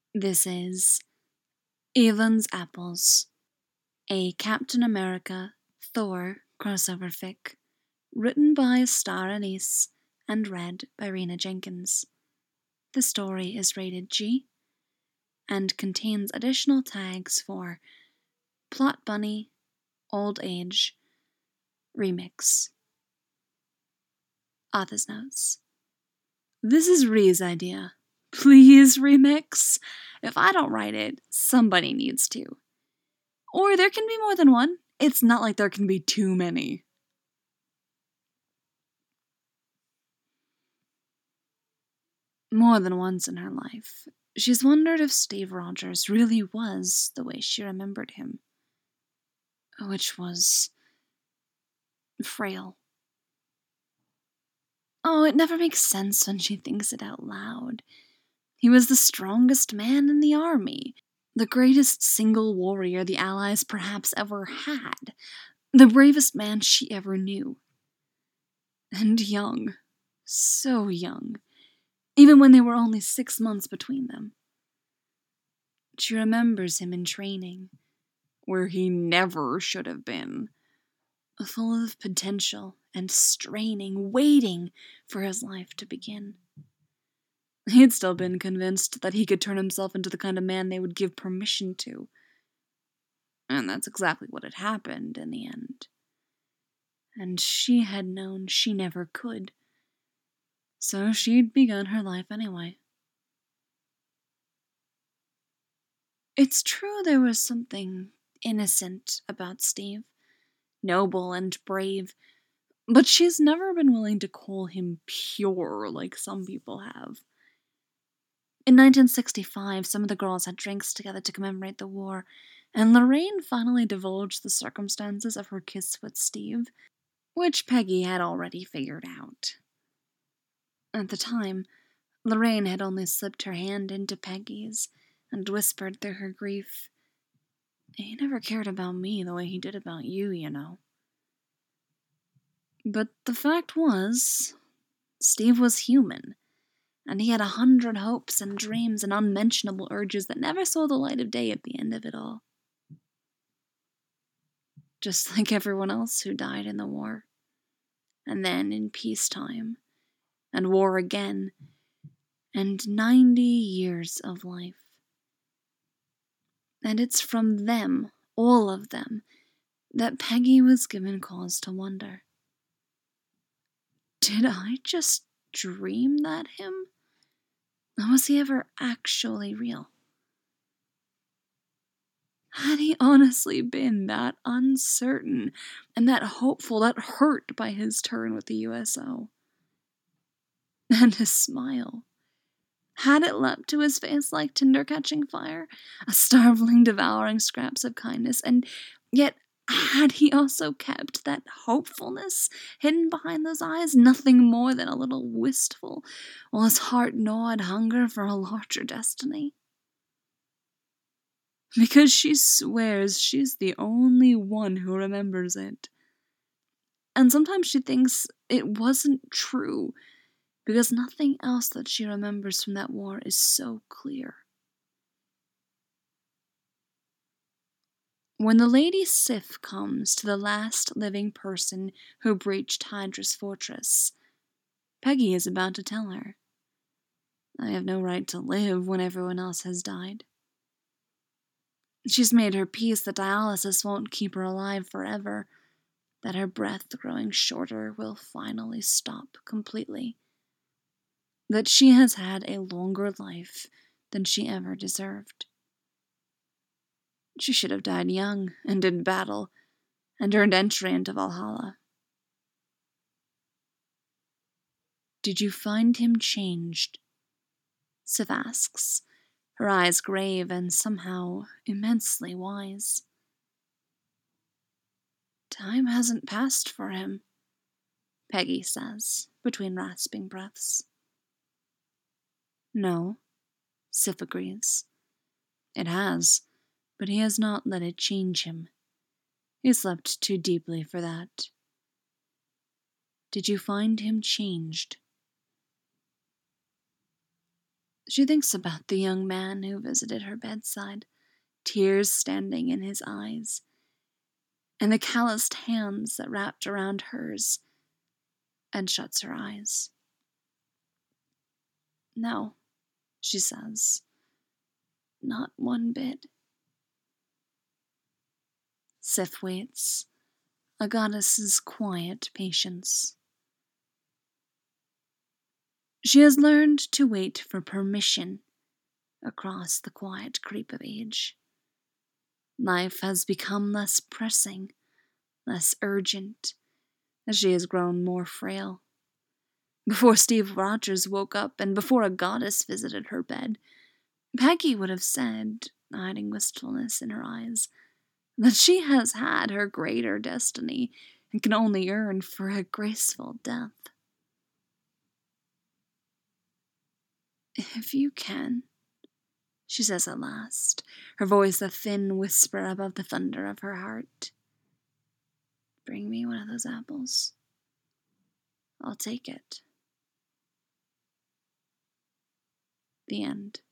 This is Evan's Apples, a Captain America Thor crossover fic, written by Star Anise and read by Rena Jenkins. The story is rated G and contains additional tags for Plot Bunny, Old Age, Remix. Author's notes. This is Ree's idea. Please, Remix. If I don't write it, somebody needs to. Or there can be more than one. It's not like there can be too many. More than once in her life, she's wondered if Steve Rogers really was the way she remembered him. Which was frail. Oh, it never makes sense when she thinks it out loud. He was the strongest man in the army, the greatest single warrior the Allies perhaps ever had, the bravest man she ever knew. And young. So young. Even when there were only 6 months between them. She remembers him in training, where he never should have been, full of potential and straining, waiting for his life to begin. He'd still been convinced that he could turn himself into the kind of man they would give permission to. And that's exactly what had happened in the end. And she had known she never could. So she'd begun her life anyway. It's true there was something innocent about Steve, noble and brave, but she's never been willing to call him pure like some people have. In 1965, some of the girls had drinks together to commemorate the war, and Lorraine finally divulged the circumstances of her kiss with Steve, which Peggy had already figured out. At the time, Lorraine had only slipped her hand into Peggy's and whispered through her grief, "He never cared about me the way he did about you, you know." But the fact was, Steve was human, and he had 100 hopes and dreams and unmentionable urges that never saw the light of day at the end of it all. Just like everyone else who died in the war, and then in peacetime, and war again, and 90 years of life. And it's from them, all of them, that Peggy was given cause to wonder. Did I just dream that him? Or was he ever actually real? Had he honestly been that uncertain and that hopeful, that hurt by his turn with the USO? And his smile. Had it leapt to his face like tinder catching fire, a starveling devouring scraps of kindness, and yet had he also kept that hopefulness hidden behind those eyes, nothing more than a little wistful, while his heart gnawed hunger for a larger destiny? Because she swears she's the only one who remembers it. And sometimes she thinks it wasn't true, because nothing else that she remembers from that war is so clear. When the Lady Sif comes to the last living person who breached Hydra's fortress, Peggy is about to tell her, "I have no right to live when everyone else has died." She's made her peace that dialysis won't keep her alive forever, that her breath growing shorter will finally stop completely, that she has had a longer life than she ever deserved. She should have died young and in battle, and earned entry into Valhalla. "Did you find him changed?" Sif asks, her eyes grave and somehow immensely wise. "Time hasn't passed for him," Peggy says, between rasping breaths. "No," Sif agrees. "It has, but he has not let it change him. He slept too deeply for that." "Did you find him changed?" She thinks about the young man who visited her bedside, tears standing in his eyes, and the calloused hands that wrapped around hers, and shuts her eyes. No, she says, not one bit. Sif waits, a goddess's quiet patience. She has learned to wait for permission across the quiet creep of age. Life has become less pressing, less urgent, as she has grown more frail. Before Steve Rogers woke up and before a goddess visited her bed, Peggy would have said, hiding wistfulness in her eyes, that she has had her greater destiny and can only yearn for a graceful death. If you can, she says at last, her voice a thin whisper above the thunder of her heart, bring me one of those apples. I'll take it. The end.